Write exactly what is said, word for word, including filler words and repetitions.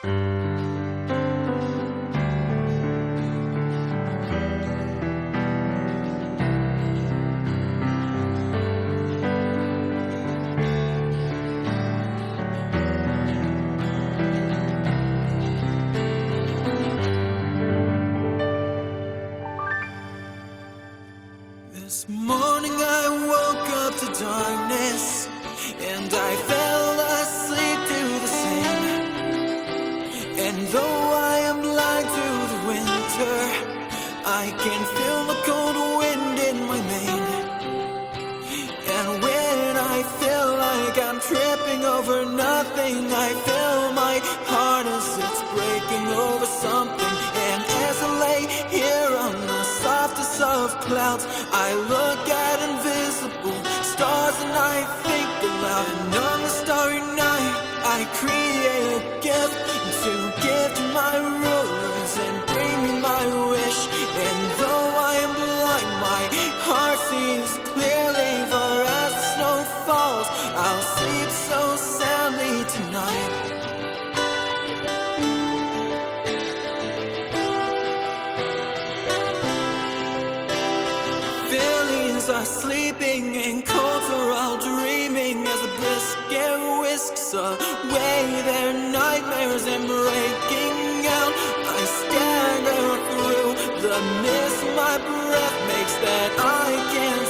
This morning I woke up to darkness, and I fell asleep to the same. And though I am blind to the winter, I can feel the cold wind in my mane. And when I feel like I'm tripping over nothing, I feel my heart as it's breaking over something. And as I lay here on the softest of clouds, I look at invisible stars and I think aloud. And on the starry night, I create a gift to give to my rulers and bring me my wish. And though I am blind, my heart sees clearly, for as the snow falls, I'll sleep so soundly tonight. Feelings are sleeping and colds are all dreaming as the biscuit whisks away their nightmares and breaking out. I stagger through the mist my breath makes that I can't